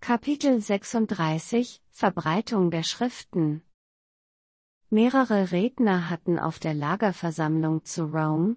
Kapitel 36 Verbreitung der Schriften. Mehrere Redner hatten auf der Lagerversammlung zu Rome,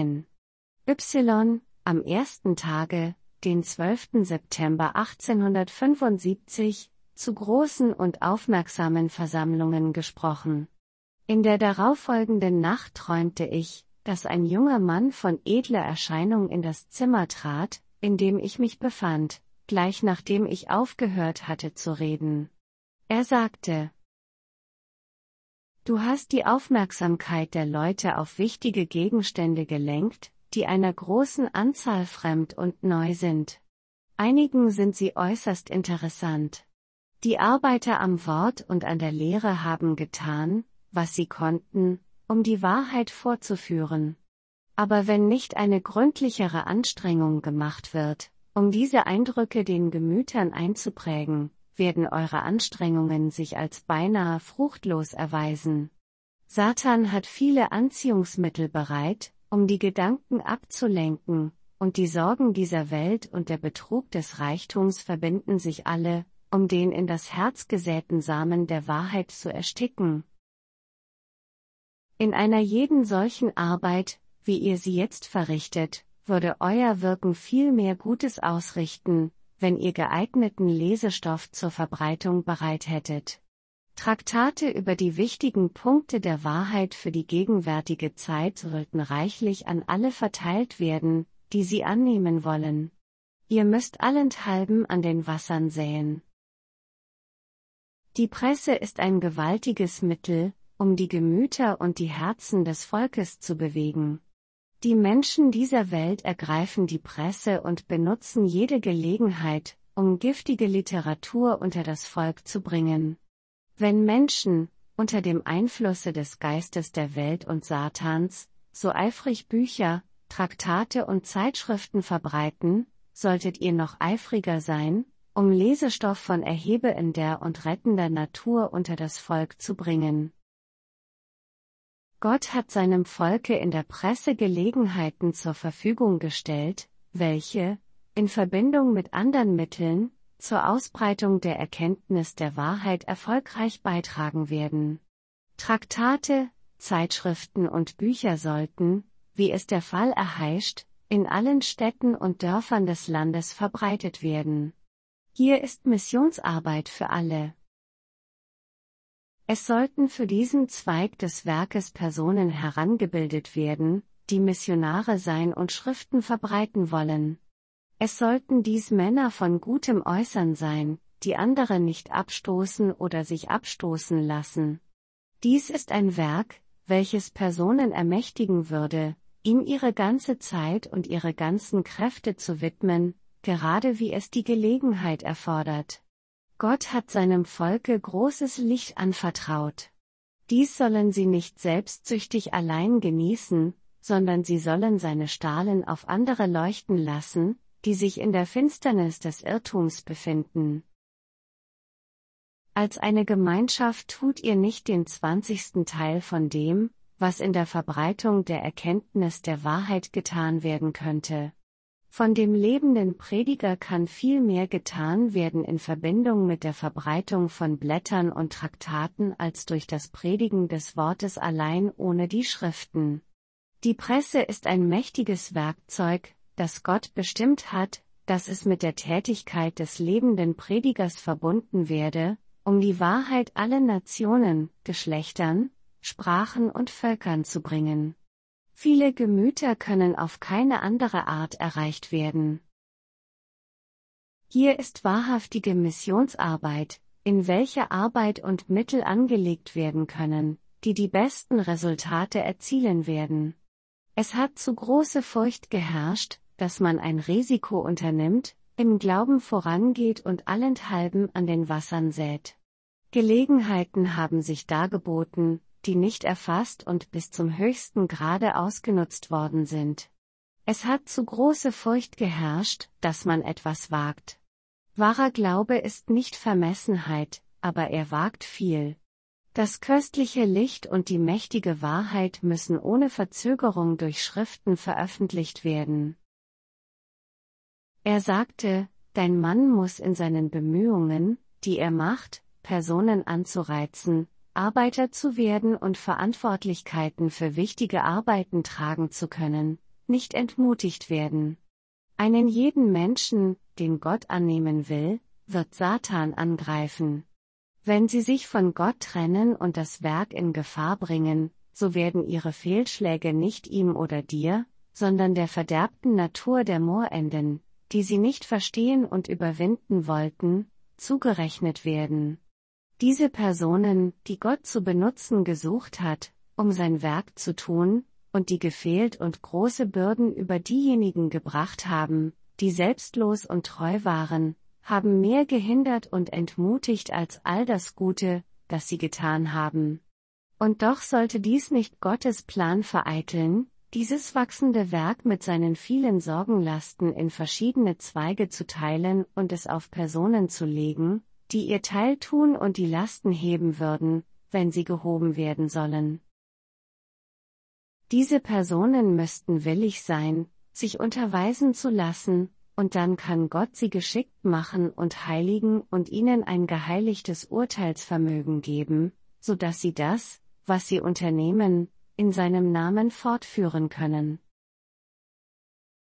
N.Y., am ersten Tage, den 12. September 1875, zu großen und aufmerksamen Versammlungen gesprochen. In der darauffolgenden Nacht träumte ich, dass ein junger Mann von edler Erscheinung in das Zimmer trat, in dem ich mich befand, gleich nachdem ich aufgehört hatte zu reden. Er sagte: Du hast die Aufmerksamkeit der Leute auf wichtige Gegenstände gelenkt, die einer großen Anzahl fremd und neu sind. Einigen sind sie äußerst interessant. Die Arbeiter am Wort und an der Lehre haben getan, was sie konnten, um die Wahrheit vorzuführen. Aber wenn nicht eine gründlichere Anstrengung gemacht wird, um diese Eindrücke den Gemütern einzuprägen, werden eure Anstrengungen sich als beinahe fruchtlos erweisen. Satan hat viele Anziehungsmittel bereit, um die Gedanken abzulenken, und die Sorgen dieser Welt und der Betrug des Reichtums verbinden sich alle, um den in das Herz gesäten Samen der Wahrheit zu ersticken. In einer jeden solchen Arbeit, wie ihr sie jetzt verrichtet, würde euer Wirken viel mehr Gutes ausrichten, wenn ihr geeigneten Lesestoff zur Verbreitung bereit hättet. Traktate über die wichtigen Punkte der Wahrheit für die gegenwärtige Zeit sollten reichlich an alle verteilt werden, die sie annehmen wollen. Ihr müsst allenthalben an den Wassern säen. Die Presse ist ein gewaltiges Mittel, um die Gemüter und die Herzen des Volkes zu bewegen. Die Menschen dieser Welt ergreifen die Presse und benutzen jede Gelegenheit, um giftige Literatur unter das Volk zu bringen. Wenn Menschen, unter dem Einflusse des Geistes der Welt und Satans, so eifrig Bücher, Traktate und Zeitschriften verbreiten, solltet ihr noch eifriger sein, um Lesestoff von erhebender und rettender Natur unter das Volk zu bringen. Gott hat seinem Volke in der Presse Gelegenheiten zur Verfügung gestellt, welche, in Verbindung mit anderen Mitteln, zur Ausbreitung der Erkenntnis der Wahrheit erfolgreich beitragen werden. Traktate, Zeitschriften und Bücher sollten, wie es der Fall erheischt, in allen Städten und Dörfern des Landes verbreitet werden. Hier ist Missionsarbeit für alle. Es sollten für diesen Zweig des Werkes Personen herangebildet werden, die Missionare sein und Schriften verbreiten wollen. Es sollten dies Männer von gutem Äußern sein, die andere nicht abstoßen oder sich abstoßen lassen. Dies ist ein Werk, welches Personen ermächtigen würde, ihm ihre ganze Zeit und ihre ganzen Kräfte zu widmen, gerade wie es die Gelegenheit erfordert. Gott hat seinem Volke großes Licht anvertraut. Dies sollen sie nicht selbstsüchtig allein genießen, sondern sie sollen seine Strahlen auf andere leuchten lassen, die sich in der Finsternis des Irrtums befinden. Als eine Gemeinschaft tut ihr nicht den 20. Teil von dem, was in der Verbreitung der Erkenntnis der Wahrheit getan werden könnte. Von dem lebenden Prediger kann viel mehr getan werden in Verbindung mit der Verbreitung von Blättern und Traktaten als durch das Predigen des Wortes allein ohne die Schriften. Die Presse ist ein mächtiges Werkzeug, das Gott bestimmt hat, dass es mit der Tätigkeit des lebenden Predigers verbunden werde, um die Wahrheit allen Nationen, Geschlechtern, Sprachen und Völkern zu bringen. Viele Gemüter können auf keine andere Art erreicht werden. Hier ist wahrhaftige Missionsarbeit, in welche Arbeit und Mittel angelegt werden können, die die besten Resultate erzielen werden. Es hat zu große Furcht geherrscht, dass man ein Risiko unternimmt, im Glauben vorangeht und allenthalben an den Wassern sät. Gelegenheiten haben sich dargeboten, die nicht erfasst und bis zum höchsten Grade ausgenutzt worden sind. Es hat zu große Furcht geherrscht, dass man etwas wagt. Wahrer Glaube ist nicht Vermessenheit, aber er wagt viel. Das köstliche Licht und die mächtige Wahrheit müssen ohne Verzögerung durch Schriften veröffentlicht werden. Er sagte: dein Mann muss in seinen Bemühungen, die er macht, Personen anzureizen, Arbeiter zu werden und Verantwortlichkeiten für wichtige Arbeiten tragen zu können, nicht entmutigt werden. Einen jeden Menschen, den Gott annehmen will, wird Satan angreifen. Wenn sie sich von Gott trennen und das Werk in Gefahr bringen, so werden ihre Fehlschläge nicht ihm oder dir, sondern der verderbten Natur der Moorenden, die sie nicht verstehen und überwinden wollten, zugerechnet werden. Diese Personen, die Gott zu benutzen gesucht hat, um sein Werk zu tun, und die gefehlt und große Bürden über diejenigen gebracht haben, die selbstlos und treu waren, haben mehr gehindert und entmutigt als all das Gute, das sie getan haben. Und doch sollte dies nicht Gottes Plan vereiteln, dieses wachsende Werk mit seinen vielen Sorgenlasten in verschiedene Zweige zu teilen und es auf Personen zu legen, die ihr Teil tun und die Lasten heben würden, wenn sie gehoben werden sollen. Diese Personen müssten willig sein, sich unterweisen zu lassen, und dann kann Gott sie geschickt machen und heiligen und ihnen ein geheiligtes Urteilsvermögen geben, so dass sie das, was sie unternehmen, in seinem Namen fortführen können.